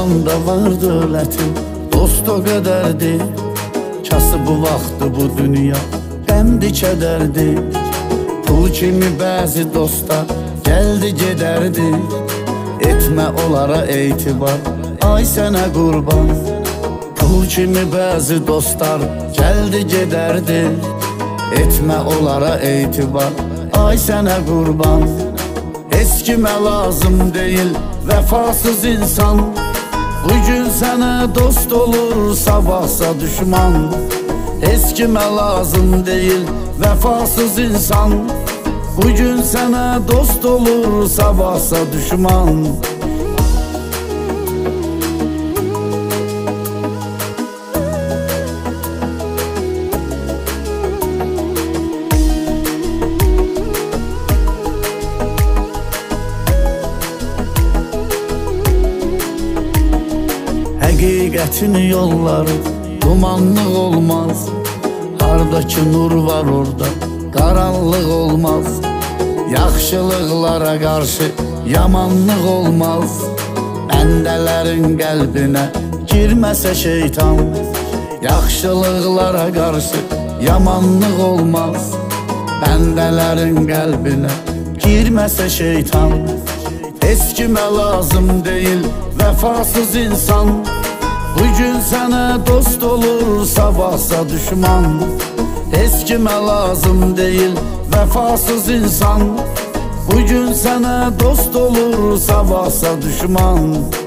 olanda var dövlətin, dost o qədərdir. Kasıb bu vaxtı bu dünya qəmdi kədərdir. Pul kimi bəzi dostlar gəldi gedərdi. Etmə onlara etibar, ay sənə qurban. Pul kimi bəzi dostlar gəldi gedərdi. Etmə onlara etibar, ay sənə qurban. Heç kimə lazım deyil vəfasız insan. Bugün sənə dost olur, sabahsa düşman. Heç kimə lazım deyil vəfasız insan. Bugün sənə dost olur, sabahsa düşman. Həqiqətin yolları dumanlıq olmaz. Hardakı nur var orada qaranlıq olmaz. Yaxşılıqlara qarşı yamanlıq olmaz. Bəndələrin qəlbinə girməsə şeytan. Yaxşılıqlara qarşı yamanlıq olmaz. Bəndələrin qəlbinə girməsə şeytan. Heç kimə lazım deyil vəfasız insan. Bugün sənə dost olur, sabahsa düşman. Heç kimə lazım deyil vəfasız insan. Bugün sənə dost olur, sabahsa düşman.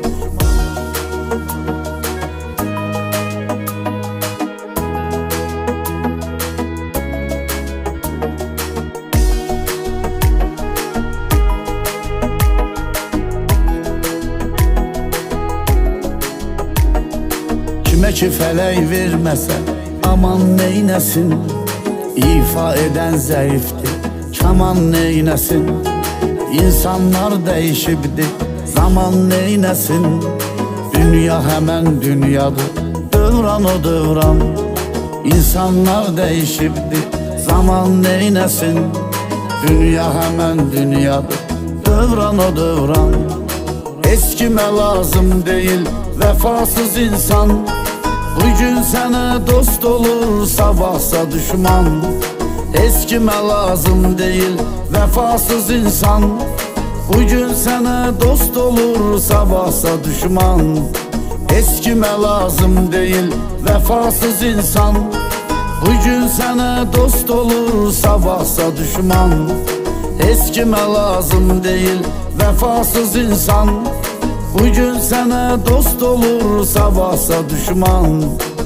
Kimə ki fələk verməsə, aman neynəsin? İfa edən zəifdir, kaman neynəsin? İnsanlar dəyişibdir, zaman neynəsin? Dünya həmən dünyadır, dövran o dövran. İnsanlar dəyişibdir, zaman neynəsin? Dünya həmən dünyadır, dövran o dövran. Heç kimə lazım deyil vəfasız insan. Bugün sənə dost olur, sabahsa düşman. Heç kimə lazım deyil vəfasız insan. Bugün sənə dost olur, sabahsa düşman. Heç kimə lazım deyil vəfasız insan. Bugün sənə dost olur, sabahsa düşman. Heç kimə lazım deyil vəfasız insan. Bugün sənə dost olur, sabahsa düşman.